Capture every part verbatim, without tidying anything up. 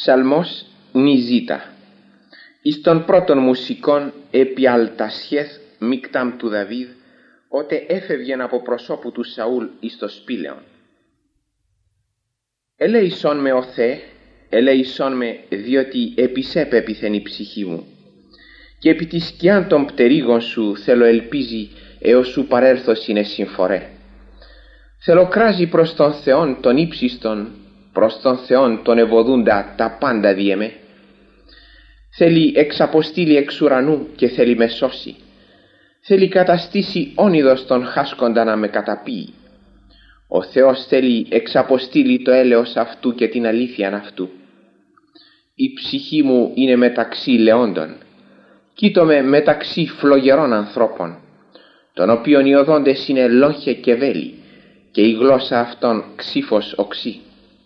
Ψαλμός νιζίτα. Εις των πρώτων μουσικών επί αλτασιέθ μικτάμ του Δαβίδ, ότε έφευγεν από προσώπου του Σαούλ εις το σπήλαιον. Ελέησόν με ο Θεέ, ελέησόν με, διότι επί σε πέπιθεν η ψυχή μου, και επί τη σκιάν των πτερίγων σου θέλω ελπίζει, έως σου παρέλθω συνε συμφορέ. Θέλω κράζει προς τον Θεόν τον ύψιστον, προς τον Θεόν τον ευωδούντα τα πάντα διεμέ. Θέλει εξαποστήλει εξ ουρανού και θέλει με σώσει. Θέλει καταστήσει όνειδος τον χάσκοντα να με καταπίει. Ο Θεός θέλει εξαποστήλει το έλεος αυτού και την αλήθειαν αυτού. Η ψυχή μου είναι μεταξύ λεόντων. Κοίτομαι μεταξύ φλογερών ανθρώπων, των οποίων οι οδόντες είναι λόγχε και βέλη, και η γλώσσα αυτών ξύφος οξύ.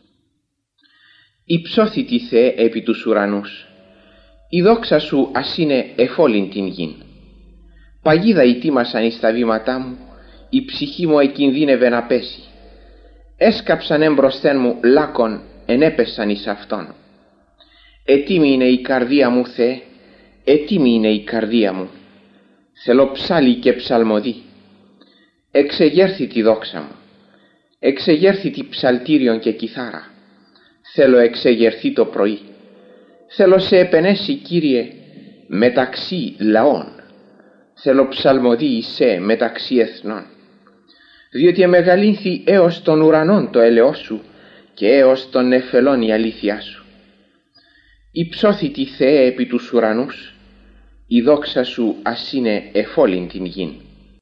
Υψώθητη Θεέ επί τους ουρανούς, η δόξα σου ας είναι εφόλην την γην. Παγίδα ητήμασαν εις τα βήματά μου, η ψυχή μου εκινδύνευε να πέσει. Έσκαψαν έμπροσθεν μου λάκων, ενέπεσαν εις αυτόν. Ετοίμη είναι η καρδία μου, Θεέ, ετοίμη είναι η καρδία μου. Θέλω ψάλι και ψαλμοδί. Εξεγέρθη τη δόξα μου, εξεγέρθη τη ψαλτήριον και κιθάρα. Θέλω εξεγερθεί το πρωί. Θέλω σε επενέσει, Κύριε, μεταξύ λαών. Θέλω ψαλμοδί εισέ μεταξύ εθνών. Διότι εμεγαλύνθη έως των ουρανών το έλεος σου, και έως των νεφελών η αλήθειά σου. Υψώθητη Θεέ επί τους ουρανούς, η δόξα σου ας είναι εφόλην την γην.